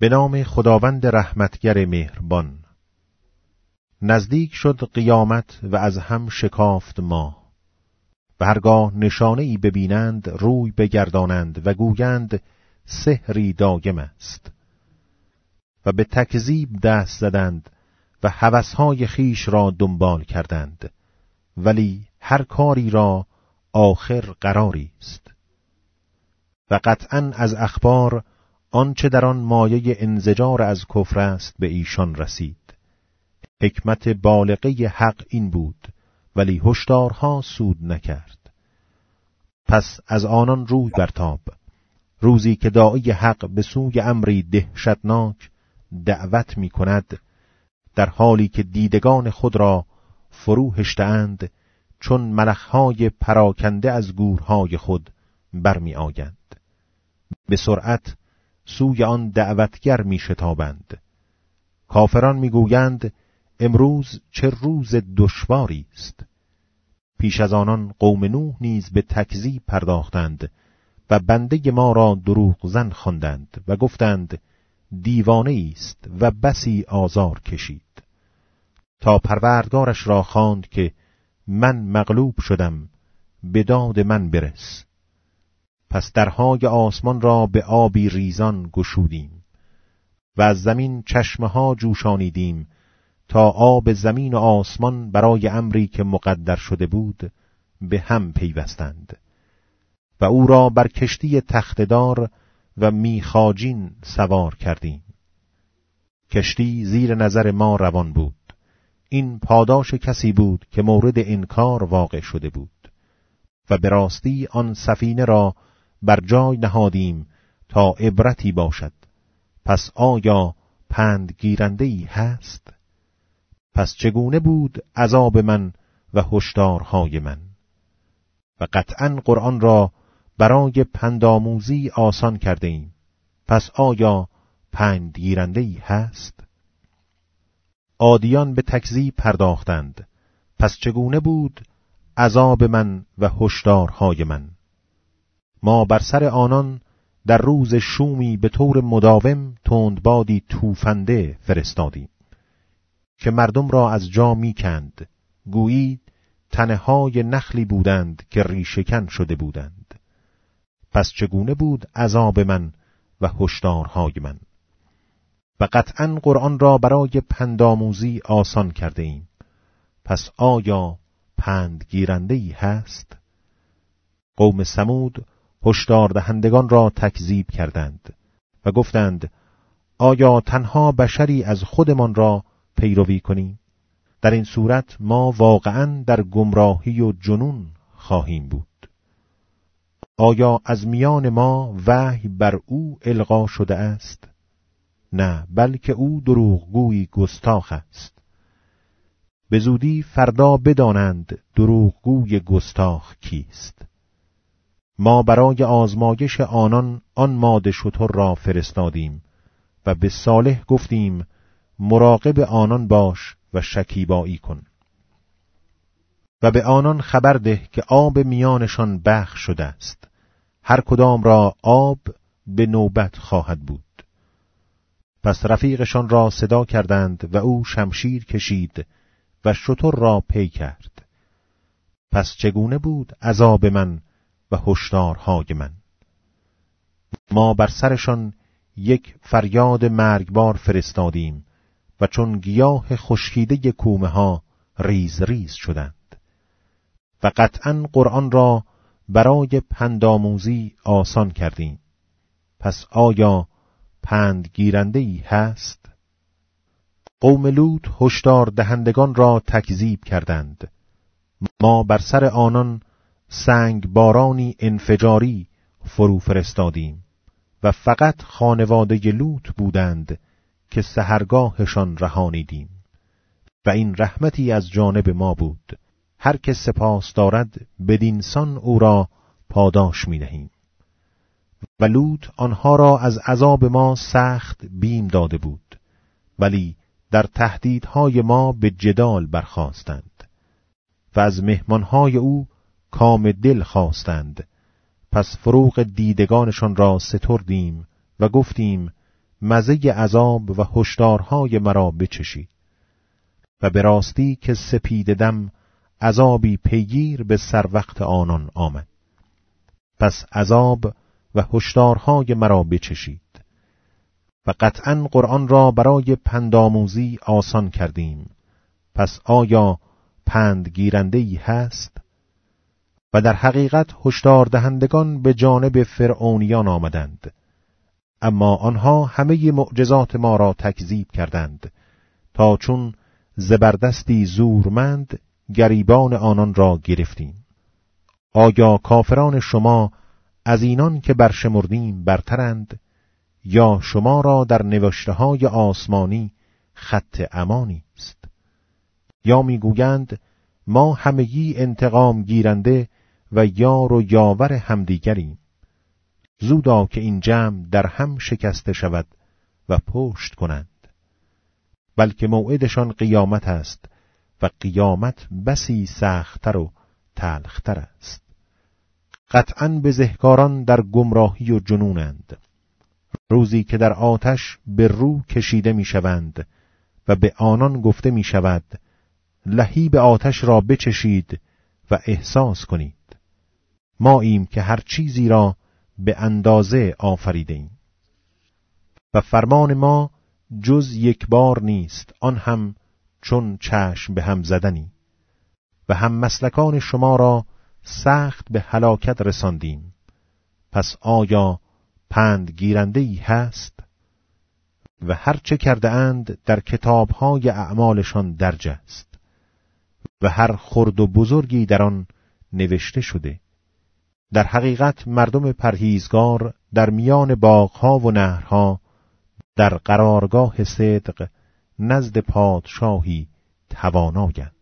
به نام خداوند رحمتگر مهربان. نزدیک شد قیامت و از هم شکافت ماه، و هرگاه نشانه ای ببینند روی بگردانند و گویند سحری دایم است، و به تکذیب دست زدند و هوسهای خیش را دنبال کردند، ولی هر کاری را آخر قراری است. و قطعاً از اخبار آنچه در آن مایه انزجار از کفر است به ایشان رسید. حکمت بالغه حق این بود، ولی هشدارها سود نکرد. پس از آنان روی برتاب، روزی که داعی حق به سوی امری دهشتناک دعوت می کند، در حالی که دیدگان خود را فرو هشته‌اند، چون ملخهای پراکنده از گورهای خود برمی آیند. به سرعت سوی آن دعوتگر می شتابند. کافران می گویند امروز چه روز دشواری است. پیش از آنان قوم نوح نیز به تکذیب پرداختند و بنده ما را دروغزن خواندند و گفتند دیوانه است و بسی آزار کشید، تا پروردگارش را خواند که من مغلوب شدم، به داد من برس. پس درهای آسمان را به آبی ریزان گشودیم و از زمین چشمه‌ها جوشانیدیم تا آب زمین و آسمان برای امری که مقدر شده بود به هم پیوستند. و او را بر کشتی تخته‌دار و میخاجین سوار کردیم. کشتی زیر نظر ما روان بود. این پاداش کسی بود که مورد انکار واقع شده بود. و به راستی آن سفینه را بر جای نهادیم تا عبرتی باشد. پس آیا پند گیرنده‌ای هست؟ پس چگونه بود عذاب من و هشدارهای من؟ و قطعاً قرآن را برای پندآموزی آسان کرده ایم. پس آیا پند گیرنده‌ای هست؟ عادیان به تکذیب پرداختند. پس چگونه بود عذاب من و هشدارهای من؟ ما بر سر آنان در روز شومی به طور مداوم تندبادی توفنده فرستادیم که مردم را از جا می کند، گویی تنه‌های نخلی بودند که ریشه‌کن شده بودند. پس چگونه بود عذاب من و هشدارهای من؟ و قطعاً قرآن را برای پندآموزی آسان کرده ایم. پس آیا پند گیرنده‌ای هست؟ قوم ثمود هشدار دهندگان را تکذیب کردند و گفتند آیا تنها بشری از خودمان را پیروی کنیم؟ در این صورت ما واقعاً در گمراهی و جنون خواهیم بود. آیا از میان ما وحی بر او القا شده است؟ نه، بلکه او دروغگویی گستاخ است. به زودی فردا بدانند دروغگوی گستاخ کیست. ما برای آزمایش آنان آن ماده شتر را فرستادیم و به صالح گفتیم مراقب آنان باش و شکیبایی کن. و به آنان خبر ده که آب میانشان بخش شده است، هر کدام را آب به نوبت خواهد بود. پس رفیقشان را صدا کردند و او شمشیر کشید و شتر را پی کرد. پس چگونه بود عذاب من و هشدارهای من؟ ما بر سرشان یک فریاد مرگبار فرستادیم و چون گیاه خشکیده کومه ها ریز ریز شدند. و قطعاً قرآن را برای پندآموزی آسان کردیم. پس آیا پند گیرنده‌ای هست؟ قوم لوط هشدار دهندگان را تکذیب کردند. ما بر سر آنان سنگ بارانی انفجاری فرو فرستادیم و فقط خانواده لوط بودند که سحرگاهشان رهانیدیم. و این رحمتی از جانب ما بود. هر که سپاس دارد بدینسان او را پاداش می دهیم. و لوط آنها را از عذاب ما سخت بیم داده بود، ولی در تهدیدهای ما به جدال برخاستند و از مهمانهای او کام دل خواستند. پس فروغ دیدگانشان را ستردیم و گفتیم مزه عذاب و هشدارهای مرا بچشی. و به راستی که سپید دم عذابی پیگیر به سر وقت آنان آمد. پس عذاب و هشدارهای مرا بچشید. و قطعاً قرآن را برای پندآموزی آسان کردیم. پس آیا پند گیرنده‌ای هست؟ و در حقیقت هشدار دهندگان به جانب فرعونیان آمدند، اما آنها همه معجزات ما را تکذیب کردند، تا چون زبردستی زورمند گریبان آنان را گرفتیم. آیا کافران شما از اینان که برشمردیم برترند، یا شما را در نوشته‌های آسمانی خط امانی است؟ یا میگویند ما همگی انتقام گیرنده و یار و یاور همدیگریم. زودا که این جمع در هم شکسته شود و پشت کنند. بلکه موعدشان قیامت است و قیامت بسی سخت‌تر و تلخ‌تر است. قطعاً بزهکاران در گمراهی و جنونند، روزی که در آتش به رو کشیده می‌شوند و به آنان گفته می‌شود لهیب آتش را بچشید و احساس کنید. ماییم که هر چیزی را به اندازه آفریده ایم. و فرمان ما جز یک بار نیست، آن هم چون چشم به هم زدنی. و هم مسلکان شما را سخت به هلاکت رساندیم. پس آیا پند گیرنده‌ای هست؟ و هر چه کرده اند در کتاب‌های اعمالشان درج است و هر خرد و بزرگی در آن نوشته شده. در حقیقت مردم پرهیزگار در میان باغ‌ها و نهرها در قرارگاه صدق نزد پادشاهی توانایند.